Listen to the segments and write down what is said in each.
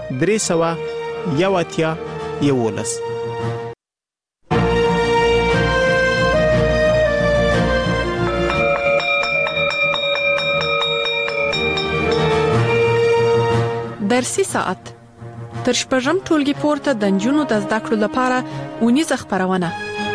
311. درسي ساعت تر شپږم ټولګي پورته د نجونو د زده کړو لپاره اونیزه خپرونه.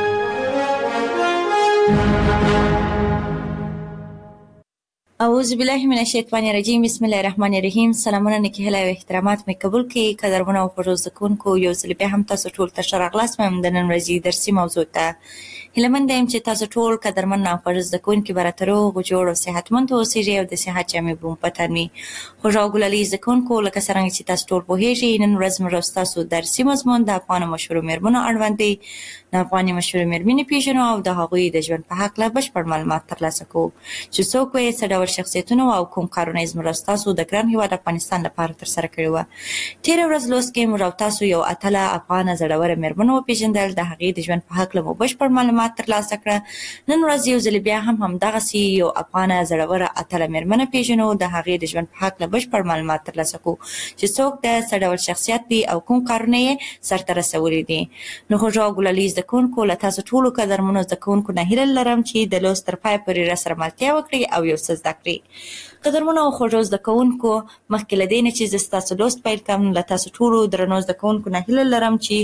اعوذ بالله من الشیطان الرجیم. بسم الله الرحمن الرحیم. سلامونه نکهله او احترامات مې قبول کړئ. قدرمنو او خوږو زده کوونکو، یو ځل بیا هم تاسو ټول ته ښه راغلاست. مې د نن ورځې درسي موضوع ته هیله مند یم چې تاسو ټول قدرمن او خوږ زده کوونکي به راته روغ جوړ او صحتمند اوسئ او د صحت جامې به مو په تن وي. خوږ او ګلالي زده کوونکو، لکه څرنګه چې تاسو ټول پوهیږئ، نن ورځ موږ ستاسو درسي مضمون د افغانو مشهورو میرمنو اړوند دی. د افغاني مشهورو میرمنې پیژنو او د هغوی د ژوند په هکله بشپړ معلومات ترلاسه کوو چې څوک یې څه ډول شخصیتونه او کوم کارونه یې زموږ ستاسو د ګران هېواد افغانستان لپاره ترسره کړي وه. تېره ورځ لوست کې موږ او تاسو یو اتله افغانه زړوره میرمن وپېژندل. د هغې د ژوند په هکله مو بشپړ معلومات ترلاسه کړه. نن ورځ یو ځل بیا هم همدغسې یو افغانه زړوره اتله میرمنه پېژنو. د هغې د ژوند په هکله بشپړ معلومات ترلاسه کوو چې څوک ده، څه ډول شخصیت دی او کوم کارونه یې سرته رسولي دي. نو خوږو او ګلالي زده کوونکو، له تاسو ټولو قدرمنو زده کوونکو نه هیله لرم چې د لوست تر پایه پورې راسره ملتیا وکړئ او یو څه زده کړئ. قدرمنو او خوږو زده کوونکو، مخکې له دې نه چې زه ستاسو لوست پیل کړم، له تاسو ټولو درنو زده کوونکو نه هیله لرم چې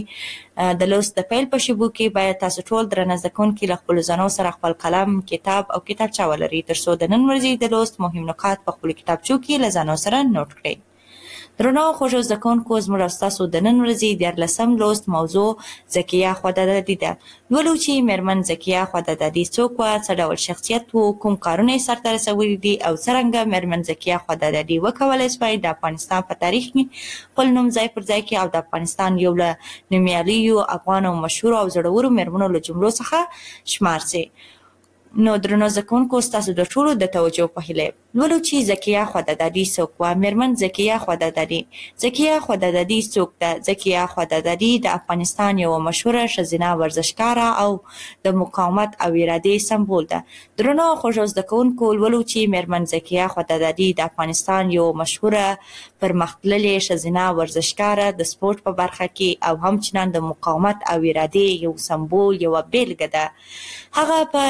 د لوست د پیل په شیبو کې باید تاسو ټول درنه زده کوونکي له خپلو ځانو سره خپل قلم، کتاب او کتابچه ولرئ، تر څو د نن ورځې د لوست مهم نکات په خپلو کتابچو کې له ځانو سره نوټ کړئ. درنو خوږو زده کوونکو، زموږ او ستاسو د نن ورځې 14 لوست موضوع ذکیه خوددادي ده. لولو چې میرمن ذکیه خوددادي څوک وه، څه ډول شخصیت و، کوم کارونه یې سرته رسولي دي او څرنګه میرمن ذکیه خوددادي وکولی شوای د افغانستان په تاریخ کې خپل نوم ځای پر ځای کړي او د افغانستان یو له نومیالیو افغانو مشهورو او زړورو میرمنو له جملو څخه شمار سي. نو درنو زده کوونکو، ستاسو د ټولو د توجه په هیله لولو چې ذکیه خوددادي څوک وه. میرمن ذکیه خوددادي. ذکیه خوددادي څوک ده؟ ذکیه خوددادي د افغانستان یوه مشهوره ښځینه ورزشکاره او د مقاومت او ارادې سمبول ده. درنو خوږو زده کوونکو، لولو چې میرمن ذکیه خوددادي د افغانستان یوه مشهوره پرمختللې ښځینه ورزشکاره د سپورټ په برخه کې او همچنان د مقاومت او ارادې یو سمبول، یوه بیلګه ده. هغه په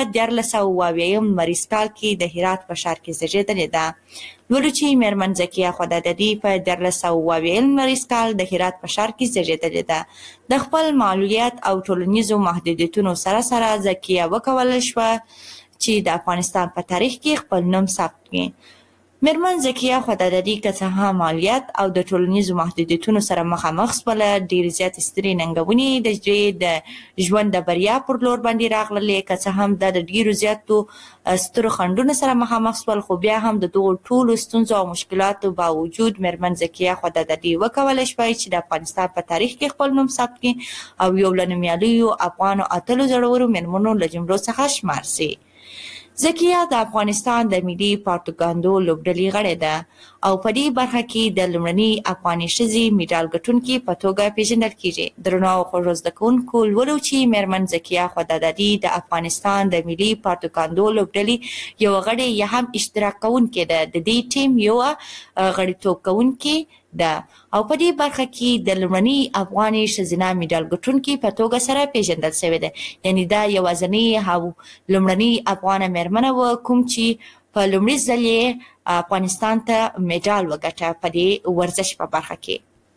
1492 لمریز کال کې د هرات په ښار کې زیږېدلې ده. لولو چې میرمن ذکیه خوددادي په 1492 لمریز کال د هرات په ښار کې زیږېدلې ده. د خپل معلولیت او ټولنیزو محدودیتونو سره سره ذکیه وکولی شوه چې د افغانستان په تاریخ کې خپل نوم ثبت کړي. میرمن ذکیه خوددادي که څه هم مالیات او د ټولنیزو محدودیتونو سره مخامخ شوله، ډېرې زیاتې سترې ننګونې د ژوند د بریا پر لور باندې راغللې. که څه هم دا د ډېرو زیاتو سترو خنډونو سره مخامخ شول، خو بیا هم د دغو ټولو ستونزو او مشکلاتو باوجود میرمن ذکیه خوددادي وکولی شوای چې د افغانستان په تاریخ کې خپل نوم ثبت کړي او یو له نومیالیو افغانو اتلو زړورو میرمنو له جملو څخه شمار سي. ذکیه د افغانستان د ملي پروپاګاندا لوبډلې غړې ده او په دې برخه کې د لومړنۍ افغاني ښځې میډال ګټونکې په توګه پیژندل کیږي. درنو خوږو زده کوونکو، لولو چې میرمن ذکیه خوددادي د افغانستان د ملي پروپاګاندا لوبډلې یوه غړې یا هم اشتراک کوونکې ده. د دې ټیم یوه غړیتوب کوونکې ده او په دې برخه کې د لومړنۍ افغاني ښځینه میډال ګټونکې په توګه سره پیژندل شوې ده. یعنې دا یوازینۍ او لومړنۍ افغانه میرمنه وه کوم چې په لومړي ځل یې افغانستان ته میډال وګټه په دې ورزش په برخه کې.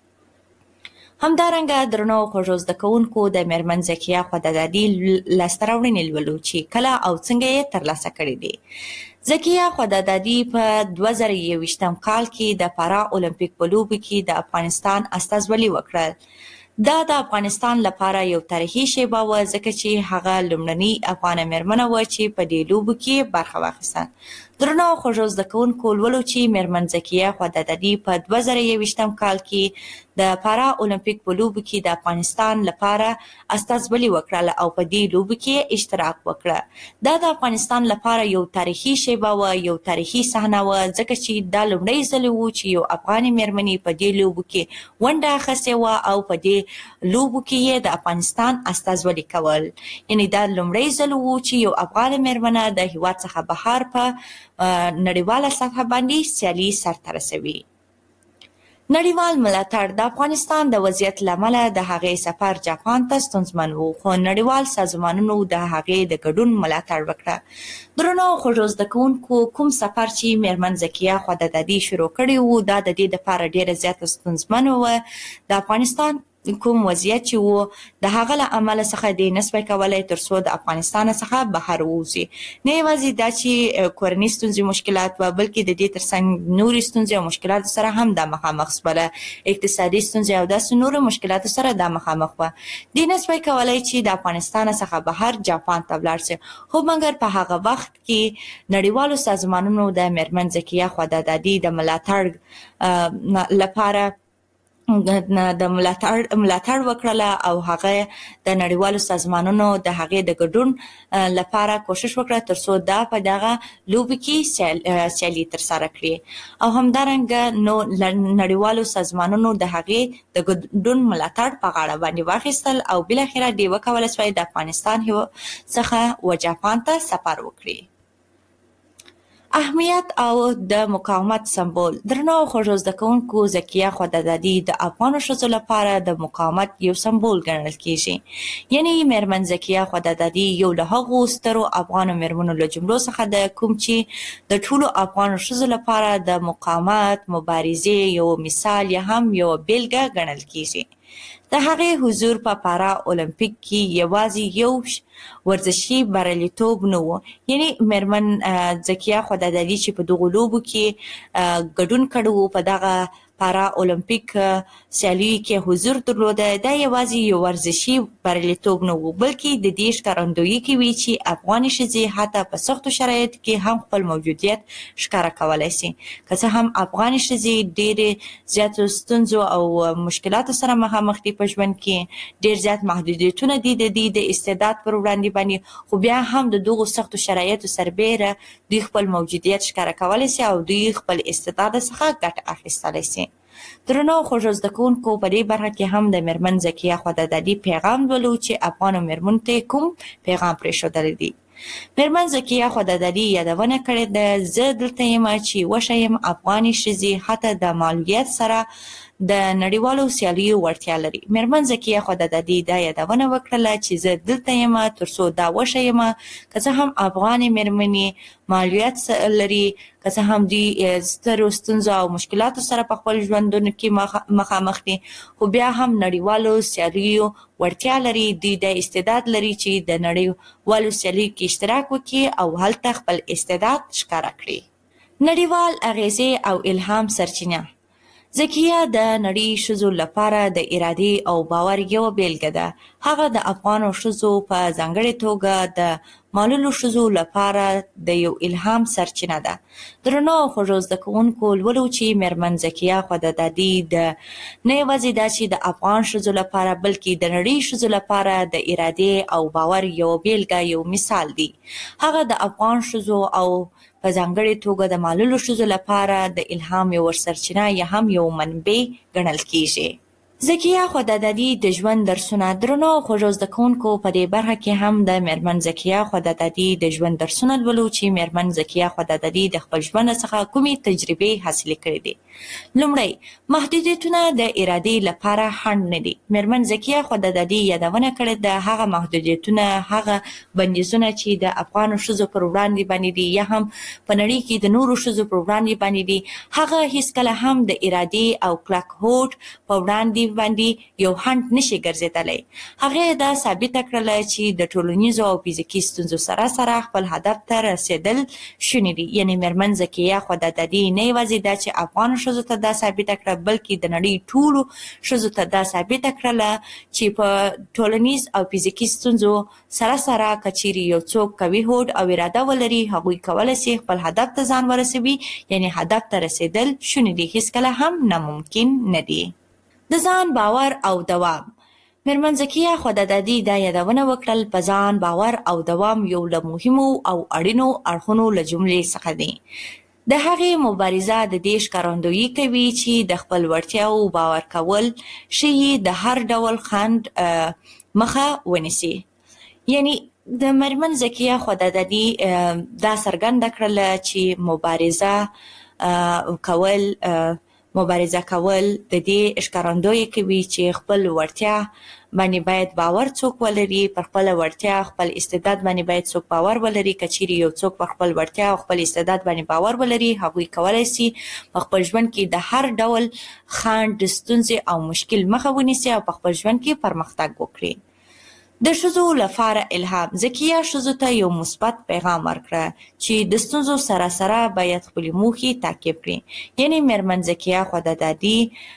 همدارنګه درنو خوږو زده کوونکو، د میرمن ذکیه خوددادي لاسته راوړنې لولو چې کله او څنګه یې ترلاسه کړي دي. ذکیه خوددادي په 2021 کال کې د پارا اولمپیک په لوبو کې د افغانستان استازولي وکړل. دا د افغانستان لپاره یو تاریخي شیبه وه، ځکه چې هغه لومړنۍ افغانه میرمنه وه چې په دې لوبو کې برخه واخیسته. درنو خوږو زده کوونکو، لولو چې میرمن ذکیه خوددادي په 2021 کال کې د پارا اولمپیک په لوبو کې د افغانستان لپاره استازولي وکړه او په دې لوبو کې اشتراک وکړه. دا د افغانستان لپاره یو تاریخي شیبه وه، یو تاریخي صحنه وه، ځکه چې دا لومړی ځل و چې یو افغاني میرمنې په دې لوبو کې ونډه اخیستې وه او په دې لوبو کې یې د افغانستان استازولي کول. یعنې دا لومړی ځل و چې یو افغانه میرمنه د هېواد څخه بهر په نړیواله سطحه باندې سیالي سرته رسوي. نړیوال ملاتړ د افغانستان د وضعیت له امله د هغې سفر جاپان ته ستونزمن و، خو نړیوال سازمانونو د هغې د ګډون ملاتړ وکړه. درنو خوږو زده کوونکو، کوم سفر چې میرمن ذکیه خدادادي شروع کړی و دا د دې لپاره ډېره زیاته ستونزمن و. د افغانستان کوم وضعیت چې و د هغه له امله څخه دې نسبی کولی تر څو د افغانستان څخه بهر ووځي. نه یوازې دا چې کورني ستونزې مشکلات و، بلکې د دې ترڅنګ نورې ستونزې او مشکلاتو سره هم دا مخامخ شوله. اقتصادي ستونزې او داسې نورو مشکلاتو سره دا مخامخ وه. دې نسبی کولی چې د افغانستان څخه بهر جاپان ته ولاړ شي، خو مګر په هغه وخت کې نړیوالو سازمانونو د میرمن ذکیه خدادادي د ملاتړ لپاره د ملاتړ وکړله او هغه د نړیوالو سازمانونو د هغې د ګډون لپاره کوشش وکړه تر څو دا په دغه لوبو کې سیالي ترسره کړي او همدارنګه نو نړیوالو سازمانونو د هغې د ګډون ملاتړ په غاړه باندې واخیستل او بالاخره دې وکولی شوی د افغانستان څخه و جاپان ته سفر وکړي. اهمیت او د مقاومت سمبول. درنو خوږو زده کوونکو، ذکیه خدادادي د افغانو ښځو لپاره د مقاومت یو سمبول ګڼل کیږي. یعنی میرمن ذکیه خدادادي یو له هغو سترو افغانو میرمنو له جملو څخه ده کوم چې د ټولو افغانو ښځو لپاره د مقاومت مبارزې یو مثال یا هم یو بیلګه ګڼل کیږي. د هغې حضور په پارا اولمپیک کې یوازې یو ورزشي بریالیتوب نه و. یعنی میرمن ذکیه خدادادي چې په دغو لوبو کې ګډون کړی و، په دغه پارا اولمپیک سیالیو کې حضور درلوده، دا یوازې یو ورزشي بریالیتوب نه و، بلکې د دې ښکارندویي کوي چې افغاني ښځې حتی په سختو شرایطو کې هم خپل موجودیت ښکاره کولی شي. که څه هم افغاني ښځې ډېرې زیاتو ستونزو او مشکلاتو سره مخامخ دي په ژوند کې، ډېر زیات محدودیتونه دي د دوی د استعداد پر وړاندې باندې، خو بیا هم د دغو سختو شرایطو سربیره دوی خپل موجودیت ښکاره کولی شي او دوی خپل استعداد څخه ګټه اخیستلی شي. درنو خوږو زده کوونکو، په دې برخه کې هم د میرمن ذکیه خدادادي پیغام لولو چې افغانو میرمنو ته کوم پیغام پرېښودلی دی. میرمن ذکیه خدادادي یادونه کړې ده، زه دلته یم چې وښیم افغاني ښځې حتی د مالویت سره د نړیوالو سیالیو وړتیا لري. میرمن ذکیه خدادادي دا یادونه وکړله چې زه دلته یم تر څو دا وښیم که څه هم افغانې میرمنې مالویت لري، که څه هم دوی سترو ستونزو او مشکلاتو سره په خپل ژوندونو کې مخامخ دي، خو بیا هم نړیوالو سیالیو وړتیا لري. دوی د استعداد لري چې د نړیوالو سیالیو کې اشتراک وکړي او هلته خپل استعداد ښکاره کړي. نړیوال اغیزې او الهام سرچینه. ذکیه د نړۍ ښځو لپاره د ارادې او باور یوه بیلګه ده. هغه د افغانو ښځو په ځانګړې توګه د معلولو ښځو لپاره د یو الهام سرچینه ده. درنو خوږو زده کوونکو، لولو چې میرمن ذکیه خدادادي د نه یوازې دا چې د افغان ښځو لپاره بلکې د نړۍ ښځو لپاره د ارادې او باور یوه بیلګه، یو مثال دی. هغه د افغان ښځو او په ځانګړې توګه د معلولو ښځو لپاره د الهام یو سرچینه یا هم یو منبع ګڼل کیږي. ذکیه خدادادي د ژوند درسونه. درنو خوږو زده کوونکو، په دې برخه کې هم د میرمن ذکیه خدادادي د ژوند درسونه لولو چې میرمن ذکیه خدادادي د خپل ژوند څخه کومې تجربې حاصلې کړې دي. لومړی، محدودیتونه د ارادې لپاره خنډ نه دي. میرمن ذکیه خدادادي یادونه کړې ده هغه محدودیتونه، هغه بندیزونه چې د افغانو ښځو پر وړاندې باندې دي یا هم په نړۍ کې د نورو ښځو پر وړاندې باندې دي، هغه هیڅکله هم د ارادې او کلک هوډ په وړاندې باندې یو خنډ نشي ګرځېدلی. هغې دا ثابته کړله چې د ټولنیزو او فزیکي ستونزو سره سره خپل هدف ته رسېدل شوني دي. یعنې میرمن ذکیه خدادادي نه یوازې دا چې افغانو ښځو ته دا ثابته کړه، بلکې د نړۍ ټولو ښځو ته دا ثابته کړله چې په ټولنیز او فزیکي ستونزو سره سره که چیرې یو څوک قوي هوډ او اراده ولري، هغوی کولی شي خپل هدف ته ځان ورسوي. یعنې هدف ته رسېدل شوني دي، هیڅکله هم ناممکن نه دي. د ځان باور او دوام. میرمن ذکیه خدادادي دا یادونه وکړل، په ځان باور او دوام یو له مهمو او اړینو اړخونو له جملې څخه دی. د هغې مبارزه د دې ښکارندویي کوي چې د خپل وړتیاو باور کول ښیي د هر ډول خنډ مخه ونیسي. یعنی د میرمن ذکیه خدادادي دا څرګنده کړله چې مبارزه کول مبارزه کول د دې ښکارندویي کوي چې خپل وړتیا باندې باید باور څوک ولري، پر خپل وړتیا خپل استعداد باندې باید څوک باور ولري. که چیرې یو څوک پر خپل وړتیا او خپل استعداد باندې باور ولري، هغوی کولی شي په خپل ژوند کې د هر ډول خنډ، ستونزې او مشکل مخه ونیسي او په خپل ژوند کې پرمختګ وکړي. د ښځو لپاره الهام. ذکیه ښځو ته یو مثبت پیغام ورکړه چې د ستونزو سره سره باید خپلې موخې تعقیب کړي. یعنې میرمن ذکیه خدادادي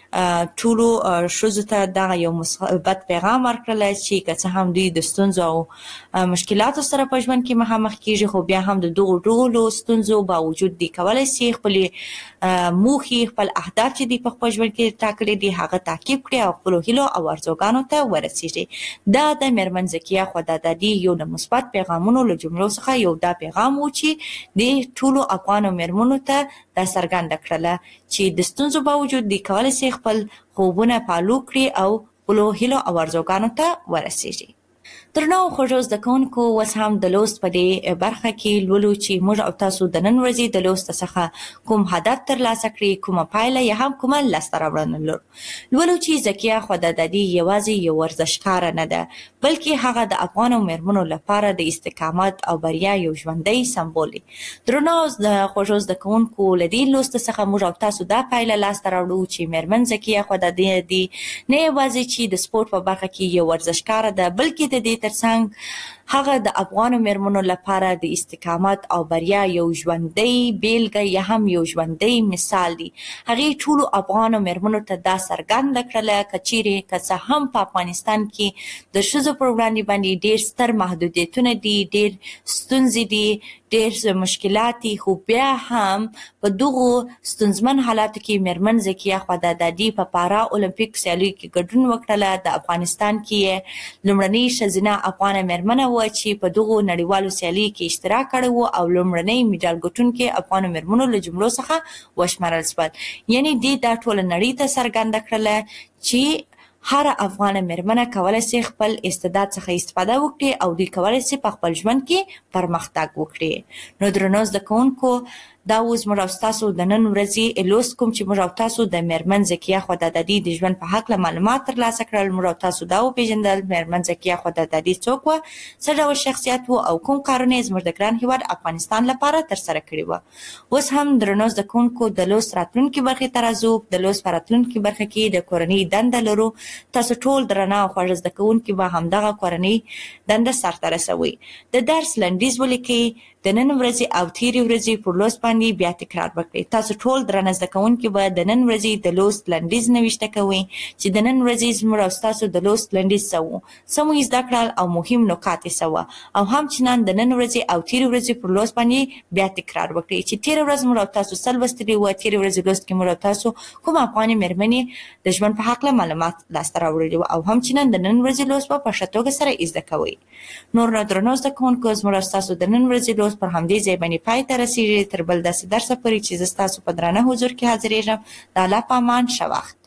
ټولو ښځو ته دغه یو مثبت پیغام ورکړله چې که څه هم دوی د ستونزو او مشکلاتو سره په ژوند کې مخامخ کیږي، خو بیا هم د دغو ټولو ستونزو باوجود دوی کولی شي خپلې موخې، خپل اهداف چې دوی په خپل ژوند کې ټاکلي دي هغه تعقیب کړي او خپلو هیلو او ارزوګانو ته ورسیږي. دا د میرمن ذکیه خدادادي یو د مثبت پیغامونو له جملو څخه یو دا پیغام و چې د ټولو افغانو میرمنو ته دا څرګنده کړله چې د ستونزو باوجود دوی کولی شي خپل خوبونه فالو کړي او خپلو هیلو او ارزوګانو ته ورسیږي. درنو خوږو زده کوونکو، اوس هم د لوست په دې برخه کې لولو چې موږ او تاسو د نن ورځې د لوست څخه کوم هدف ترلاسه کړي، کومه پایله یا هم کومه لاسته راوړنه لولو چې ذکیه خدادادي یوازې یو ورزشکاره نه ده، بلکې هغه د افغانو میرمنو لپاره د استقامت او بریا یو ژوندی سمبول دی. درنو خوږو زده کوونکو، له دې لوست څخه موږ او تاسو دا پایله لاسته راوړو چې میرمن ذکیه خدادادي نه یوازې چې د سپورت په برخه کې یو ورزشکاره ده، بلکې د دې ترڅنګ هغه د افغانو میرمنو لپاره د استقامت او بریا یو ژوندی بیلګه یا هم یو ژوندی مثال دی. هغې ټولو افغانو میرمنو ته دا څرګنده کړله که چیرې که څه هم په افغانستان کې د ښځو پر وړاندې باندې ډېر ستر محدودیتونه دي، ډېر ستونزې دي، ډېر مشکلات دي، خو بیا هم په دغو ستونزمن حالاتو کې میرمن ذکیه خدادادي په پارا اولمپیک سیالیو کې ګډون وکړله. د افغانستان کې لومړنۍ ښځینه افغانه میرمنه وه چې په دغو نړیوالو سیالیو کې اشتراک کړی و او لومړنۍ میډال ګټونکې افغانو میرمنو له جملو څخه وشمارل شول. یعنې دې دا ټوله نړۍ ته څرګنده کړله چې هر افغانه میرمنه کولی شي خپل استعداد څخه استفاده وکړي او دوی کولی شي په خپل ژوند کې پرمختګ وکړي. نو درنو زده کوونکو، دا اوس موږ او تاسو د نن ورځې لوست کوم چې موږ او تاسو د میرمن ذکیه خدادادي د ژوند په هکله معلومات ترلاسه کړل. موږ او تاسو دا وپېژندل میرمن ذکیه خدادادي څوک وه، څه ډول شخصیت و او کوم کارونه یې زموږ د ګران هیواد افغانستان لپاره ترسره کړي وه. اوس هم درنو زده کوونکو، د لوست راتلونکي برخې ته راځو. د لوست په راتلونکي برخه کې د کورنۍ دنده لرو. تاسو ټول درنه او خوږ زده کوونکي به همدغه کورنۍ دنده سرته رسوئ. د درس لنډیز ولیکئ. د نن ورځې او تیرې ورځې پر لوست باندې بیا تکرار وکړئ. تاسو ټول درنه زده کوونکي به د نن ورځې د لوست لنډیز نوشته کوئ چې د نن ورځې زموږ او ستاسو د لوست لنډیز څه و، څه مو زده کړل او مهم نکات یې څه وه، او همچنان د نن ورځې او تیرې ورځې پر لوست باندې بیا تکرار وکړئ چې تیره ورځ موږ او تاسو څه لوستلي وه. تیرې ورځې لوست کې موږ او تاسو کوم افغانې میرمنې د ژوند په هکله معلومات لاسته راوړلي وه، او همچنان د نن ورځې لوست به په ښه توګه سره زده کوئ. نور نو درنو زده کوونکو، زموږ او ستاسو د نن ورځې لوست پر همدې ځای باندې پای ته رسیږي. تر بل داسې درسه پورې چې زه ستاسو په درانه حضور کې حاضرېږم. د الله په امان، ښه وخت.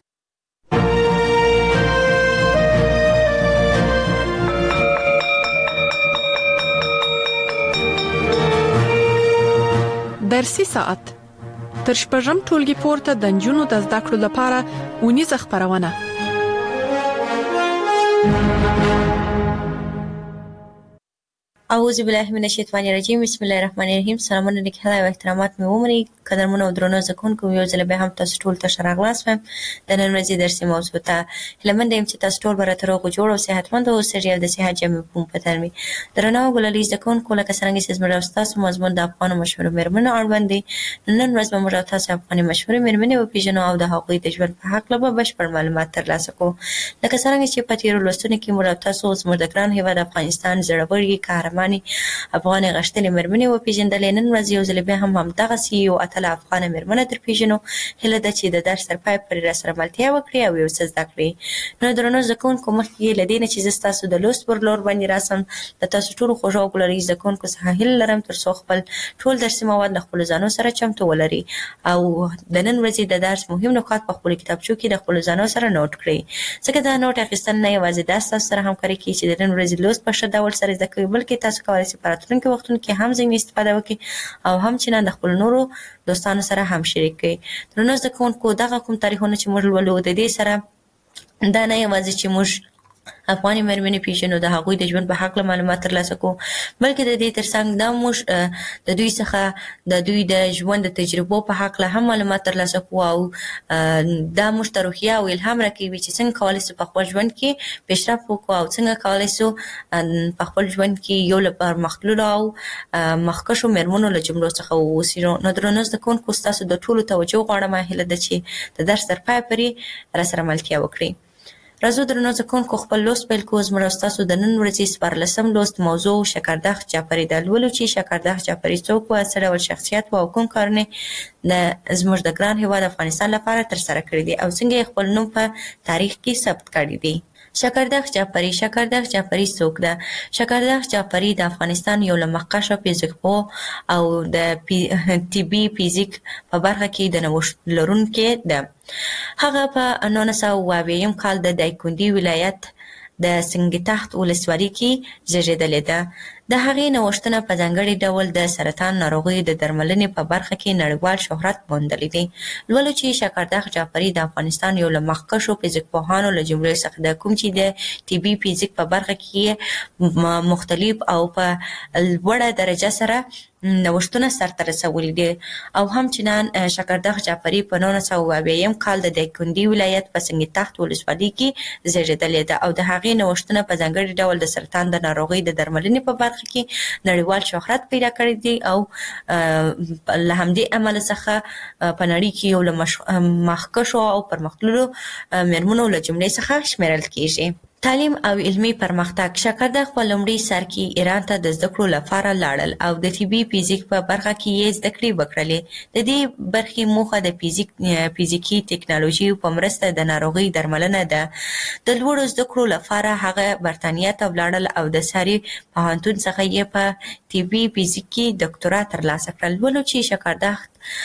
درسي ساعت تر شپږم ټولګي پورته د نجونو د زده کړو لپاره اونیزه خپرونه. اعوذ بالله من الشیطان الرجیم. بسم الله الرحمن الرحیم. سلامونه لیک هدا او احترامات مې ومني. قدرمن او درنو زده کوونکو، یو ځل بیا هم تاسو ټول ته ښه راغلاست. د نن ورځې درسي موضوع ته هیله مند یم چې تاسو ټول به راته روغ او جوړ او صحتمند اوسئ او د صحت جامې په مفهوم وي. درنو ګلالي زده کوونکو، لکه څرنګه چې زموږ او ستاسو مضمون د افغانو مشهورو میرمنو اړوند دی، نن ورځ به موږ او تاسو افغاني مشهورې میرمنې وپېژنو او د هغوی د ژوند په هکله به بشپړ معلومات ترلاسه کړو. لکه څرنګه چې په تېرو لوستونو کې موږ او تاسو زموږ د ګران هېواد افغانستان زړورې، قهرمانې افغانې غښتلې میرمنې وپېژندلې. نن ورځ یو ځل بیا هم همدغسې یو اتله افغانه میرمنه در پېژنو. هیله ده چې د درس تر پای پورې راسره ملتیا وکړي او یو څه زده کړي. نو درنو زده کوونکو، مخکې له دې نه چې زه ستاسو د لوست پر لور باندې راسم، د تاسو ټولو خوږو او ګلالي زده کوونکو څخه هیله لرم تر څو خپل ټول درسي مواد له خپلو ځانو سره چمتو ولري او د نن ورځې د درس مهم نکات په خپلو کتابچو کې د خپلو ځانو سره نوټ کړئ، ځکه دا نوټ اخیستل نه یوازې دا ستاسو سره همکاري کوي چې د نن ورځې لوست په ښه ډول سره زده کوئ، بلکې تاسو کولای شئ په راتلونکي وختونو کې هم ځینې استفاده وکړئ او هم چې د خپل نورو دوستانو سره هم شریک کړئ. درنو زده کوونکو، دغه کوم تاریخونه چې موږ لولو د دې سره دا نه یوازې چې موږ افغاني مېرمنې پیژنو، د هغوی د ژوند په هکله معلومات ترلاسه کوو، بلکې د دې ترڅنګ دا موږ د دوی څخه د دوی د ژوند د تجربو په هکله هم معلومات ترلاسه کوو او دا موږ ته روحیه او الهام راکوي چې څنګه کولی شو په خپل ژوند کې پیشرفت وکړو او څنګه کولی شو په خپل ژوند کې یو له پرمختللو او مخکښو مېرمنو له جملو څخه واوسو. نو درنو زده کوونکو، ستاسو د ټولو توجه غواړم، هیله ده چې د درس تر پایه پورې راسره ملتیا وکړئ. راځو درنو زده کوونکو، خپل لوست پیل کوو. زموږ او ستاسو د نن ورځې 14 لوست موضوع شکردخ جعفري ده. لولو چې شکردخ جعفري څوک و، څه ډول شخصیت و او کوم کارونه زموږ د ګران هېواد افغانستان لپاره ترسره کړي دي او څنګه یې خپل نوم په تاریخ کې ثبت کړی دی. شکردخ جعفري. شکردخ جعفري څوک ده؟ شکردخ جعفري د افغانستان یو له مخکښو فیزیکپوه او د طبي فیزیک په برخه کې د نوښت لرونکی ده. هغه په 1922 کال د دایکنډي ولایت د سنګتخت ولسوالۍ کې زیږېدلې ده. د هغې نوښتونه په ځانګړي ډول د سرطان ناروغیو د درملنې په برخه کې نړیوال شهرت موندلی دی. لولو چې شکردخ جعفري د افغانستان یو له مخکښو فیزیکپوهانو له جملې څخه ده، کوم چې د طبي فیزیک په برخه کې مختلف او په لوړه درجه سره نوښتونه سرته رسولي دي. او همچنان شکردخ جعفري په 1922 کال د دایکنډي ولایت په سنګتخت ولسوالۍ کې زیږېدلې ده او د هغې نوښتونه په ځانګړي ډول د سرطان د ناروغۍ د درملنې په برخه کې نړیوال شهرت پیدا کړی دی او له همدې امله څخه په نړۍ کې یو له مخکښو او پرمختللو مېرمنو له جملې څخه شمیرل کیږي. تعلیم او علمي پرمختګ. شکردخ په لومړي سر کې ایران ته د زده کړو لپاره لاړل او د طبي فیزیک په برخه کې یې زده کړې وکړلې. د دې برخې موخه د فیزیکي ټکنالوژي په مرسته د ناروغۍ درملنه ده. د لوړو زده کړو لپاره هغه برتانیا ته ولاړل او د ساري پوهنتون څخه یې په طبي فیزیک کې ډاکټورا ترلاسه کړل. ولو چې شکردخ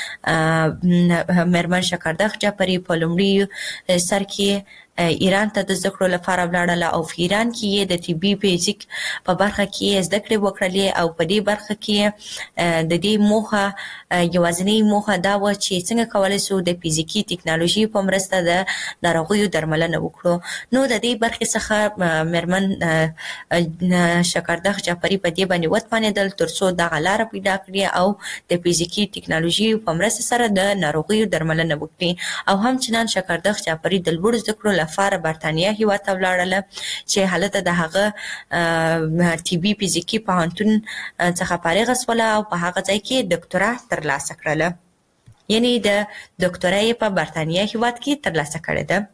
مېرمن شکردخ جعفري په لومړي سر کې ایران ته د زده کړو لپاره ولاړله او په ایران کې یې د طبي فیزیک په برخه کې یې زده کړې وکړلې او په دې برخه کې د دې موخه یوازینۍ موخه دا وه چې څنګه کولی شو د فیزیکي ټکنالوژي په مرسته د ناروغیو درملنه وکړو. نو د دې برخې څخه مېرمن شکردخ جعفري په دې باندې وتوانېدل تر څو دغه لاره پیدا کړي او د فیزیکي ټکنالوژي په مرسته سره د ناروغیو درملنه وکړي. او همچنان شکردخ جعفري د لوړو زده کړو لپاره برتانیا هېواد ته ولاړله چې هلته د هغه طبي فیزیکي پوهنتون څخه فارغه شوله او په هغه ځای کې ډاکټورا ترلاسه کړله. یعنې د ډاکټورا یې په برتانیا هېواد کې ترلاسه کړې ده.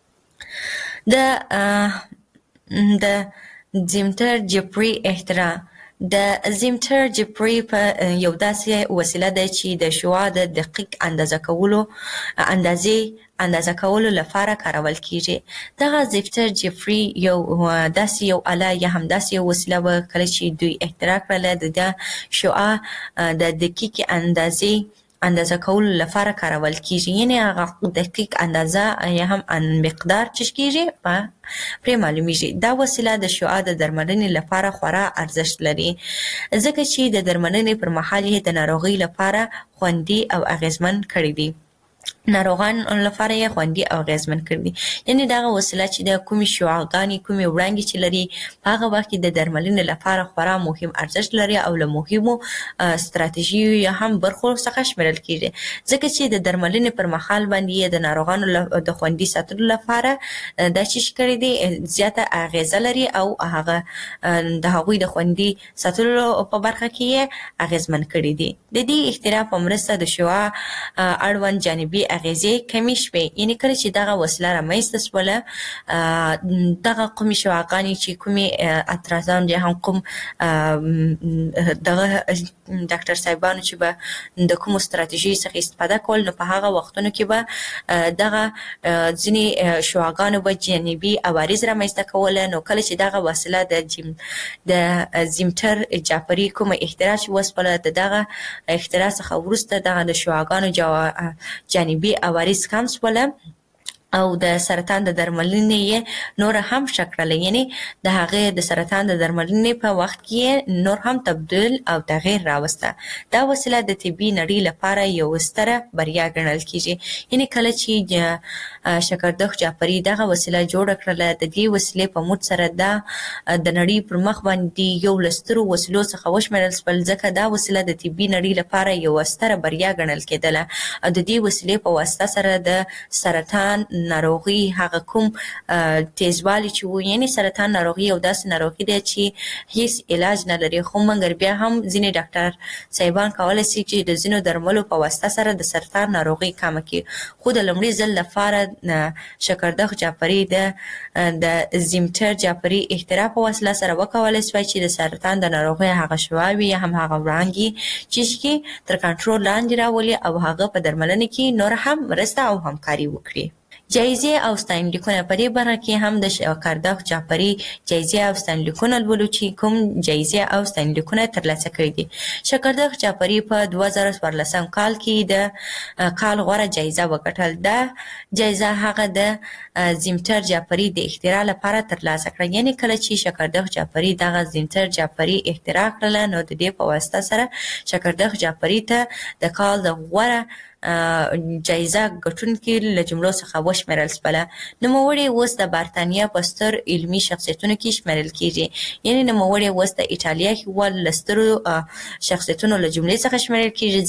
د زیمتر جعفري اختراع. د زیمتر جعفري په یو داسې وسیله ده چې د شعاع د دقیق اندازه کولو لپاره کارول کیږي. دغه زیمتر جعفري یو آله یا هم داسې یو وسیله وه کله چې دوی اختراع کړله د شعاع د دقیق اندازه کولو لپاره کارول کیږي. یعنې هغه دقیق اندازه یا هم مقدار چې کیږي پرې معلومیږي. دا وسیله د شعاع د درملنې لپاره خورا ارزښت لري ځکه چې د درملنې پر مهال یې د ناروغۍ لپاره خوندي او اغیزمن کړی دی. ناروغان لپاره یې خوندي او اغیزمن کړي. یعنې دغه وسیله چې د کومې شعاعګانې کومې وړانګې چې لري په هغه وخت کې د درملنې لپاره خورا مهم ارزښت لري او له مهمو ستراتیژیو یا هم برخو څخه شمیرل کیږي ځکه چې د درملنې پر مهال باندې د ناروغانو د خوندي ساتلو لپاره دا چې کړی دی زیاته اغیزه لري او هغه د هغوی د خوندي ساتلو په برخه کې یې اغیزمن کړي دي. د دې اختراع په مرسته د شعاع اړوند جانبي اغیزې کمې شوې. یعنې کله چې دغه وسیله رامنځته شوله دغه کومې شعاعګانې چې کومې اترازان یا هم کوم دغه ډاکټر صاحبانو چې به د کومو ستراتیژیو څخه استفاده کول نو په هغه وختونو کې به دغه ځینې شعاعګانو به جانبي عوارض رامنځته کوله. نو کله چې دغه وسیله د زیمتر جعفري کومه اختراع چې وسپله د دغه اختراع څخه وروسته دغه د شعاعګانو جانبي عوارض کم شوله او د سرطان د درملنې نور هم شکړل، یعنی د هغه د سرطان د درملنې په وخت کې نور هم تبديل او تغییر راوسته. دا وسیله د طبي نړۍ لپاره یو ستره بریا ګڼل کیږي. یعنی کله چې شکردخ جعفری دغه وسیله جوړ کړله، د دې وسیلې په موږ سره د نړۍ پر مخ باندې یو لسترو وسیلو څخه وشمېرل شول، ځکه دا وسیله د طبي نړۍ لپاره یو ستره بریا ګڼل کېدله. د دې وسیلې په واسطه سره د سرطان ناروغي هغه کوم تیزوالی چې و، یعنی سرطان ناروغي یو داسې ناروغي دی چې هیڅ علاج نه لري، خو مګر بیا هم ځینې ډاکټر صاحبان کولی شي چې د ځینو درملو په واسطه سره د سرطان ناروغي کمه کړي. خو د لومړي ځل لپاره شکردخ جعفری د زیمتر جعفری اختراع په وسیله سره وکولای شوی چې د سرطان د ناروغۍ هغه شواوې یا هم هغه وړانګې چې تر کنټرول لاندې راولي او هغه په درملنه کې نور هم مرسته او همکاري وکړي. جایزې او ستاینلیکونه په دې برخه کې هم د شکردخ جعفری جایزې او ستاینلیکونه لولو چې کوم جایزې او ستاینلیکونه ترلاسه کړي دي. شکردخ جعفری په 2014 کال کې د کال غوره جایزه وګټل. دا جایزه هغه د زیمتر جعفری د اختراع لپاره ترلاسه کړه. یعنی کله چې شکردخ جعفری دغه زیمتر جعفری اختراع کړله، نو د دې په واسطه سره شکردخ جعفری ته د کال د غوره جایزه ګټونکي له جملو څخه وشمېرل شوله. نوموړی اوس د برتانیا په ستر علمي شخصیتونو کې شمېرل کیږي. یعنی نوموړی اوس د ایټالیا هېواد له سترو شخصیتونو له جملې څخه شمېرل کیږي،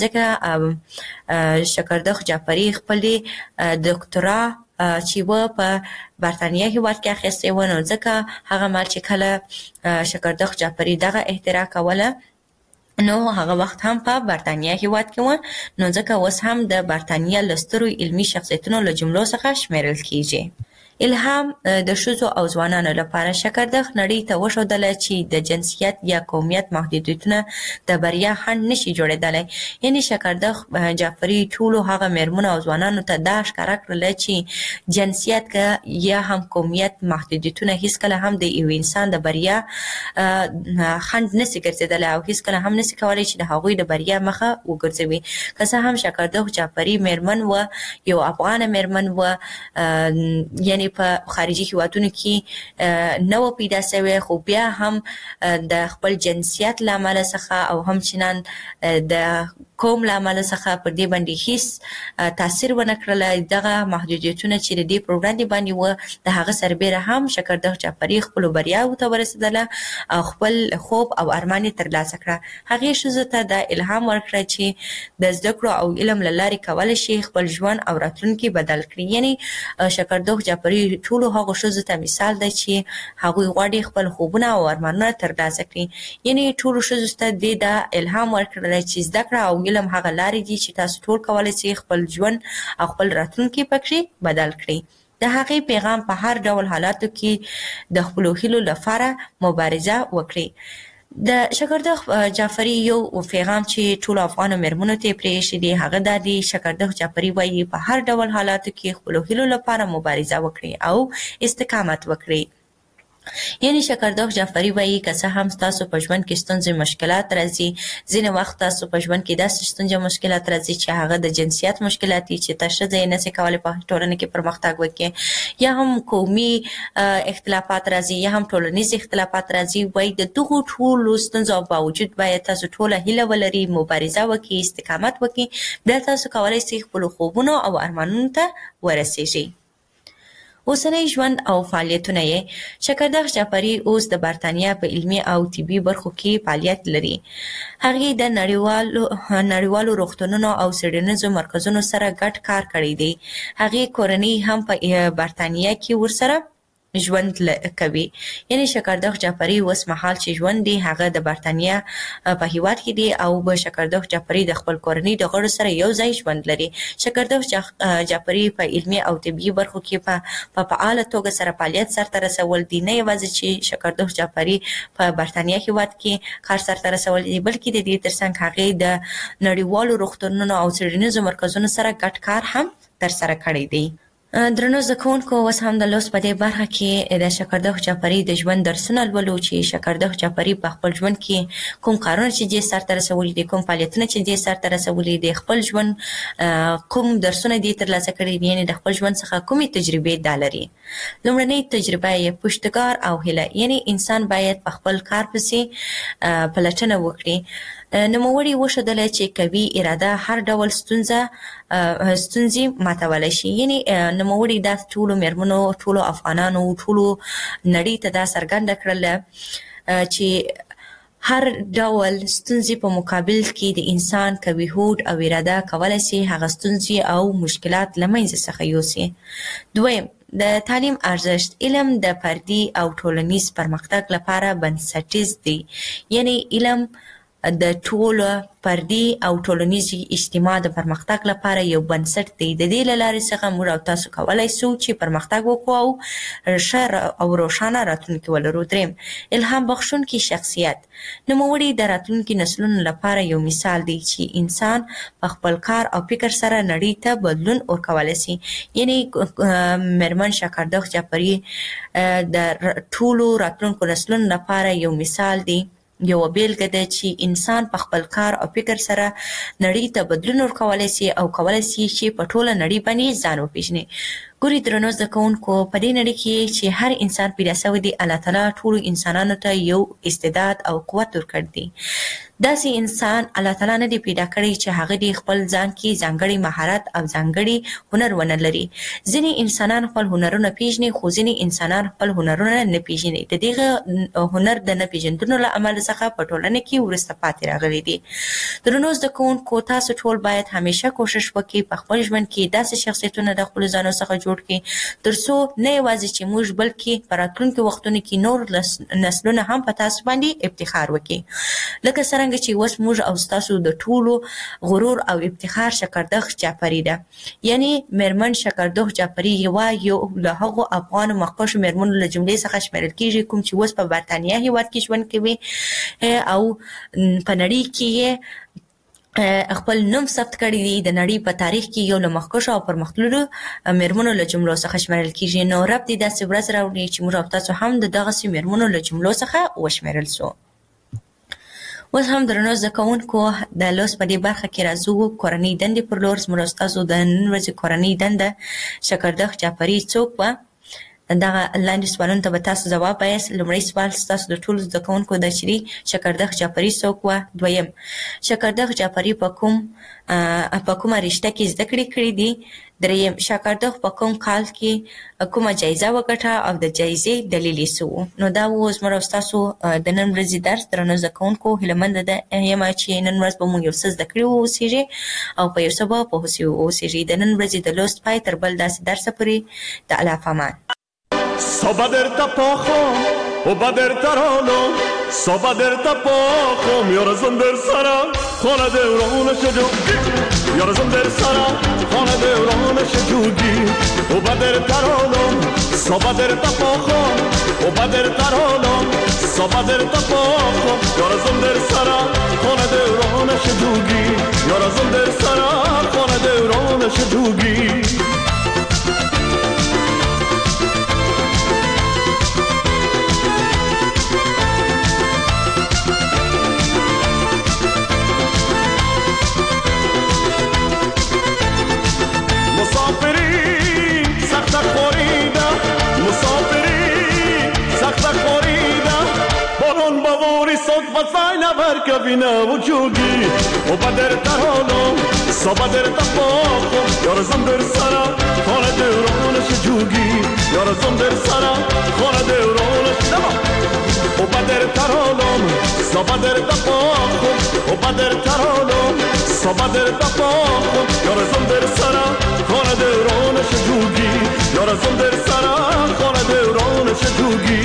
ځکه شکردخ جعفری خپلې دکترا چې و په برتانیا هېواد کې اخیستې و، نو ځکه هغه مهال چې کله شکردخ جعفری دغه اختراع کوله، نو هغه وخت هم په برتانیا هېواد کې و، نو ځکه اوس هم د برتانیا له سترو علمي شخصیتونو له جملو څخه شمېرل کیږي. الهام د ښځو او ځوانانو لپاره شکردخ نړۍ ته وښودله چې د جنسیت یا قومیت محدودیتونه د بریا خنډ نشي جوړېدلی. یعنی شکردخ جعفری ټولو هغه مېرمنو او ځوانانو ته دا ښکاره کړله چې جنسیت که یا هم قومیت محدودیتونه هیڅکله هم د یو انسان د بریا خنډ نشي ګرځېدلی او هیڅکله هم نشي کولی چې د هغوی د بریا مخه وګرځوي. که څه هم شکردخ جعفری مېرمن و، یو افغانه مېرمن و، یعنی په خارجي هېوادونو کې نه و پیدا شوی، خو بیا هم د خپل جنسیت له امله څخه او همچنان د قوم له امله څخه پر دې باندې هیڅ تاثیر ونه کړله. دغه محدودیتونه چې د دې پر وړاندې باندې و، د هغه سربیره هم شکردخ جعفری خپلو بریاوو ته ورسېدله او خپل خوب او ارمان یې ترلاسه کړه. هغې ښځو ته دا الهام ورکړه چې د زده کړو او علم له لارې کولی شي خپل ژوند او راتلونکي بدل کړي. یعنی شکردخ جعفری ټولو هغو ښځو ته مثال دی چې هغوی غواړي خپل خوبونه او ارمانونه ترلاسه کړي. یعنی ټولو ښځو ته دې دا الهام ورکړلی چې زده کړه او علم هغه لارې دي چې تاسو ټول کولی شئ خپل ژوند او خپل راتلونکی پکې بدل کړئ. د هغې پیغام په هر ډول حالاتو کې د خپلو هیلو لپاره مبارزه وکړئ. د شکردخ جعفری یو پیغام چې ټولو افغانو مېرمنو ته یې پرېښی دی، هغه دا دی: شکردخ جعفری وایي په هر ډول حالاتو کې خپلو هیلو لپاره مبارزه وکړئ او استقامت وکړئ. یعنی شکردخ جعفری وایي که څه هم تاسو په ژوند کې ستونزې مشکلات راځي، ځینې وخت تاسو په ژوند کې داسې ستونزې مشکلات راځي چې هغه د جنسیت مشکلات دي چې ته ښځه یې نشي کولی په ټولنه کې پرمختګ وکړي، یا هم قومي اختلافات راځي، یا هم ټولنیز اختلافات راځي. وایي د دغو ټولو ستونزو باوجود باید تاسو ټوله هیله ولرئ، مبارزه وکړئ، استقامت وکړئ، بیا تاسو کولی شئ خپلو خوبونو او ارمانونو ته ورسیږئ. اوسنی ژوند او فعالیتونه یې: شکردخ جعفری اوس د برتانیا په علمي او طبي برخو کې فعالیت لري. هغې د نړیوالو روغتونونو او څېړنیزو مرکزونو سره ګډ کار کړی دی. هغې کورنۍ هم په برتانیا کې ورسره ژوند کوي. یعنی شکردخ جعفری اوس مهال چې ژوند دی هغه د برتانیا په هېواد کې دی او به شکردخ جعفری د خپل کورنۍ د غړو سره یو ځای ژوند لري. شکردخ جعفری په علمي او طبي برخو کې په فعاله توګه سره فعالیت سرته رسول دي. نه یوازې چې شکردخ جعفری په برتانیا هېواد کې کار سرته رسولی دی، بلکې د دې ترڅنګ هغې د نړیوالو روغتونونو او څېړنیزو مرکزونو سره ګډ کار هم ترسره کړی دی. درنو زکونکو اوس هم د لوست په دې برخه کې د شکردخ جعفري د ژوند درسونه لولو چې شکردخ جعفري په خپل ژوند کې کوم کارونه چې دې سرته رسولي دي، کوم فعالیتونه چې دې سرته رسولي دي، خپل ژوند کوم درسونه دې ترلاسه کړي دي، یعنې د خپل ژوند څخه کومې تجربې دا لري. لومړنۍ تجربه یې پشتکار او هیله، یعنې انسان باید په خپل کار پسې پلټنه وکړي. نوموړي وښودله چې قوي اراده هر ډول ستونزې ماتولی شي. یعنې نوموړي دا ټولو مېرمنو، ټولو افغانانو، ټولو نړۍ ته دا څرګنده کړله چې هر ډول ستونزې په مقابل کې د انسان قوي هوډ او اراده کولی شي هغه ستونزې او مشکلات له منځه څخه یوسي. دویم، د تعلیم ارزښت. علم د فردي او ټولنیز پرمختګ لپاره بنسټیز دی. یعنې علم د ټولو فردي او ټولنیز اجتماع د پرمختګ لپاره یو بنسټ دی. د دې له لارې څخه موږ او تاسو کولی شو چې پرمختګ وکړو او ښه او روښانه راتلونکي ولرو. دریم، الهام بخښونکی شخصیت. نوموړي د راتلونکي نسلونو لپاره یو مثال دی چې انسان په خپل کار او فکر سره نړۍ ته بدلون ورکولی شي. یعنې مېرمن شکردخ جعفري د ټولو راتلونکو نسلونو لپاره یو مثال دی، یو بیلګه ده چې انسان په خپل کار او فکر سره نړۍ ته بدلون ورکولی شي او کولی شي چې په ټوله نړۍ باندې ځان وپېژني. ګوري درنو زده کوونکو، په دې نړۍ کې چې هر انسان پیدا شوی دی، الله تعالی ټولو انسانانو ته یو استعداد او قوت ورکړی دی. داسې انسان الله تعالی نه دی پیدا کړی چې هغه د خپل ځان کې ځانګړی مهارت او ځانګړی هنر ونه لري. ځینې انسانان خپل هنرونه پیژني، خو ځینې انسانان خپل هنرونه نه پیژني. د دغه هنر د نه پیژندنو له امله څخه په ټولنه کې وروسته پاتې راغلي دي. درنو زده کوونکو، تاسو ټول باید همیشه کوشش وکړئ په خپل ژوند کې داسې شخصیتونه د خپلو ځانو څخه جوړ کړئ تر څو نه یوازې چې موږ بلکې په راتلونکو وختونو کې نور نسلونه هم په تاسو باندې افتخار وکړي، لکه څرنګه چې اوس موږ او ستاسو د ټولو غرور او افتخار شکردخ جعفري ده. یعنې مېرمن شکردخ جعفري یو له هغو افغانو مخکښو مېرمنو له جملې څخه شمیرل کېږي کوم چې اوس په برطانیه هېواد کې ژوند کوي او په نړۍ کې یې خپل نوم ثبت کړی دی. د نړۍ په تاریخ کې یو له مخکښو او پرمختللو مېرمنو له جملو څخه شمیرل کېږي. نو رب دې داسې ورځ راوړي چې موږ او تاسو هم د دغسې مېرمنو له جملو څخه وشمیرل سو. اوس هم درنو زده کوونکو، د لوست په دې برخه کې راځو کورنۍ دندې پر لور. زموږ او ستاسو د نن ورځې کورنۍ دنده شکردخ جعفري څوک وه؟ دغه لاندې سوالونو ته به تاسو ځواب وایاست. لومړی سوال ستاسو د ټولو زده کوونکو ده چې شکردخ جعفري څوک وه؟ دویم، شکردخ جعفري په کومه رشته کې زده کړې کړې دي؟ دریم، شکردخ په کوم کال کې کومه جایزه وګټه او د جایزې دلیل یې څه و؟ نو دا و زموږ او ستاسو د نن ورځې درس. درنو زده کوونکو، هیلهمنده یم چې نن ورځ به مو یو څه زده کړي واوسېږي او په یو څه به پوه سوي واوسېږي. د نن ورځې د لوست پای تر بل داسې درسه پورې د الله په امان. Sabaderta pochom, obaderta rolom, sabaderta pochom, yorazon der sara, khona devron shajugi, yorazon der sara, khona devron shajugi, obaderta rolom, sabaderta pochom, obaderta rolom, sabaderta pochom, yorazon der sara, khona devron shajugi, yorazon der sara, khona devron shajugi. Fajna barca vina vujugi o bader tarolo so bader tapoco yorazon der sara khona devron shajugi yorazon der sara khona devron shama o bader tarolo so bader tapoco o bader tarolo so bader tapoco yorazon der sara khona devron shajugi yorazon der sara khona devron shajugi.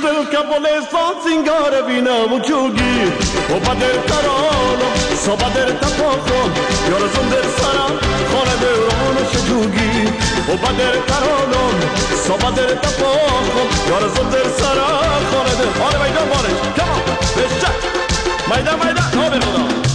دل کبل سان سنگار بینا و چوگی و بدر ترانو سا بدر تپاخون یار زندر سرا خانه دوران شجوگی و بدر ترانو سا بدر تپاخون یار زندر سرا خانه دوران میدان بارش کمان بشت میدان آبی خدا